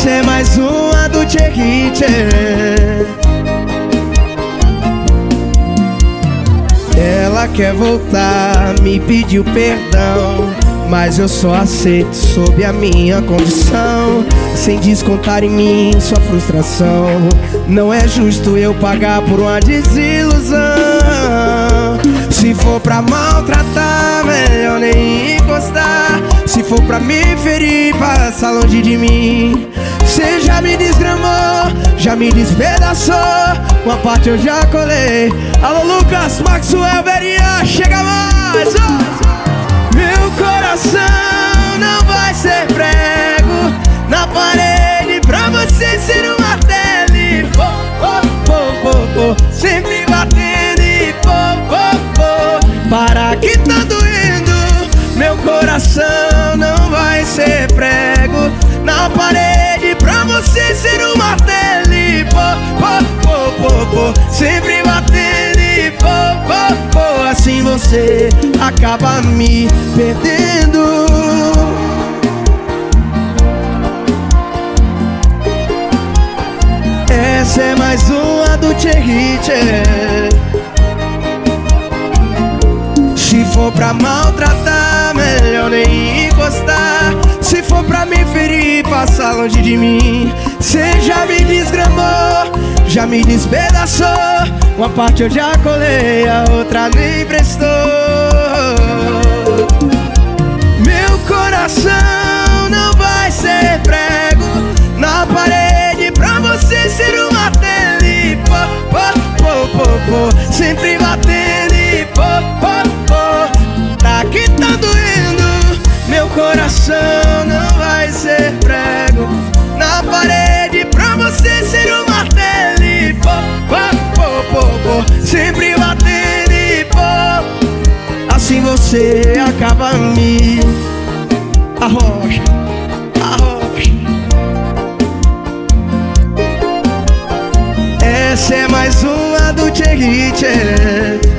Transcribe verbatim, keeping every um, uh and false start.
Essa é mais uma do Tchê. Ela quer voltar, me pediu perdão, mas eu só aceito sob a minha condição, sem descontar em mim sua frustração. Não é justo eu pagar por uma desilusão. Se for pra maltratar, melhor nem encostar. Se for pra me ferir, passa longe de mim. Cê já me desgramou, já me despedaçou, uma parte eu já colei. Alô Lucas, Maxwell, Verinha, chega mais! Oh! Meu coração não vai ser prego na parede pra você ser um martelo e pô, pô, pô, pô, pô, sempre batendo e pô, pô, pô. Para que tá doendo, meu coração não vai ser prego na parede pra você ser um martelo e pô, pô, pô, pô, pô, sempre batendo e pô, pô, pô. Assim você acaba me perdendo. Essa é mais uma do Tchê. Se for pra maltratar, melhor nem encostar. Se for pra me ferir, passa longe de mim. Cê já me desgramou, já me despedaçou, uma parte eu já colei, a outra nem prestou. Meu coração não vai ser prego na parede pra você ser um martelo e pô, pô, pô, pô, pô, sempre batendo e pô, pô, pô. Tá que tá doendo, meu coração não vai ser prego na parede pra você ser um martelo e pô, pô, pô, pô, pô, sempre batendo e pô. Assim você acaba me arrocha, arrocha. Essa é mais uma do Tchê.